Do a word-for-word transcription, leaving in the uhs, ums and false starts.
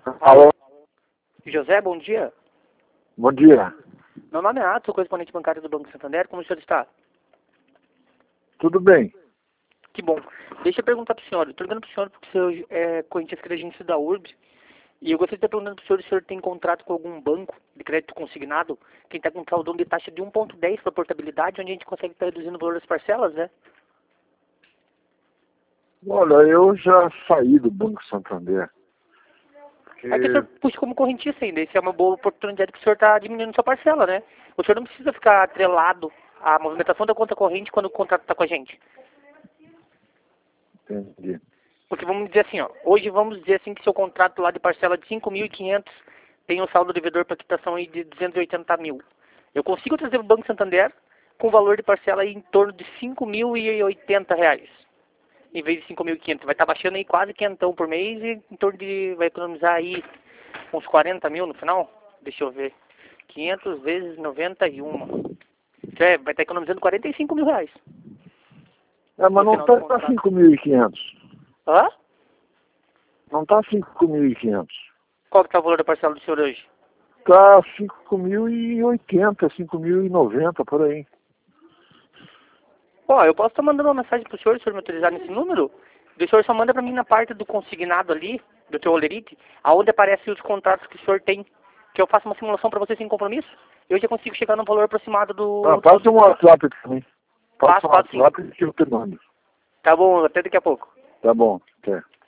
Alô? José, bom dia. Bom dia. Meu nome é Atos, sou correspondente bancário do Banco Santander. Como o senhor está? Tudo bem? Que bom. Deixa eu perguntar para o senhor. Estou ligando para o senhor porque o senhor é corrente aqui da agência da U R B. E eu gostaria de estar perguntando para o senhor se o senhor tem contrato com algum banco de crédito consignado que está com um caldão de taxa de um vírgula dez para portabilidade, onde a gente consegue estar reduzindo o valor das parcelas, né? Olha, eu já saí do Banco Santander. Porque... É que o senhor puxa como correntista ainda. Isso é uma boa oportunidade que o senhor está diminuindo sua parcela, né? O senhor não precisa ficar atrelado à movimentação da conta corrente quando o contrato está com a gente. Entendi. Porque vamos dizer assim, ó, hoje vamos dizer assim que seu contrato lá de parcela de cinco mil e quinhentos tem um saldo devedor para quitação aí de duzentos e oitenta mil. Eu consigo trazer o Banco Santander com valor de parcela aí em torno de cinco mil e oitenta reais. Em vez de cinco mil e quinhentos. Vai estar baixando aí quase quinhentão por mês e em torno de, vai economizar aí uns quarenta mil no final. Deixa eu ver. quinhentos vezes noventa e um. É, vai estar economizando quarenta e cinco mil reais. É, mas No não final do está contrato. cinco mil e quinhentos. Hã? Não está cinco mil e quinhentos. Qual que está o valor da parcela do senhor hoje? Está cinco mil e oitenta, cinco mil e noventa, por aí. Ó, eu posso estar mandando uma mensagem pro senhor, se o senhor me autorizar nesse número? O senhor só manda pra mim na parte do consignado ali, do teu Olerite, aonde aparecem os contratos que o senhor tem, que eu faço uma simulação pra você sem compromisso. Eu já consigo chegar no valor aproximado do... Ah, do passa um seu- WhatsApp para mim. Passa Passo, um passo sim. WhatsApp que eu te mando. Tá bom, até daqui a pouco. Tá bom, até.